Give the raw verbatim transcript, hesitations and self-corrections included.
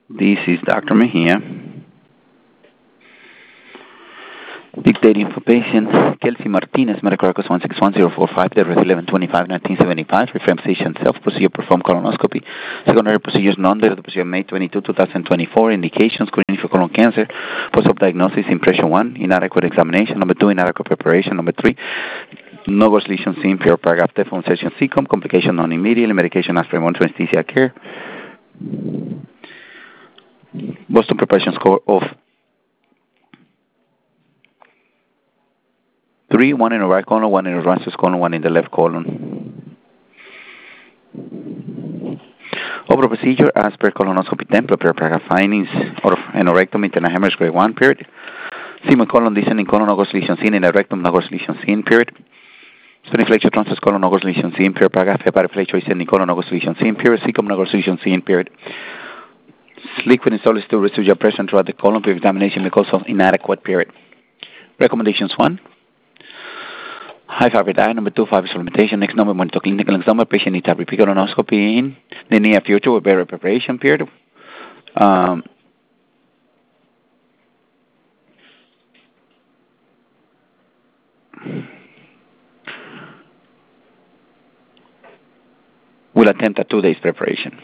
This is Doctor Mejia. Dictating for patient Kelsey Martinez, medical records one six one zero four five, date eleven twenty-five nineteen seventy-five. Referring physician self-procedure perform colonoscopy. Secondary procedures non-dated procedure May twenty-second, twenty twenty-four. Indications screening for colon cancer. Post-op diagnosis impression one. Inadequate examination. Number two, inadequate preparation. Number three, no ghost lesion seen. Pure paragraph deform session C C O M. Complication non-immediate. Medication aspirin one to anesthesia care. Boston preparation score of three, one in the right colon, one in the right colon, one in the left colon. Overall procedure as per colonoscopy ten, prepare paragraph findings or anerectomy, internal hemorrhage grade one, period. Semen colon, descending colon, no ghost lesion seen in the rectum, no ghost lesion seen, period. Spiniflexion transverse colon, no ghost lesion seen, period. Paragraph hepatoflexion, descending colon, no ghost lesion seen, period. C C O M, no ghost lesion seen, period. Liquid and solid still residual pressure throughout the colon, period. Examination because of inadequate, period. Recommendations one. High fiber diet. Number two, fiber supplementation. Next number, monitor clinical exam. Patient needs to have repeat colonoscopy in the near future with better preparation, period. Um, we'll attempt a two days preparation.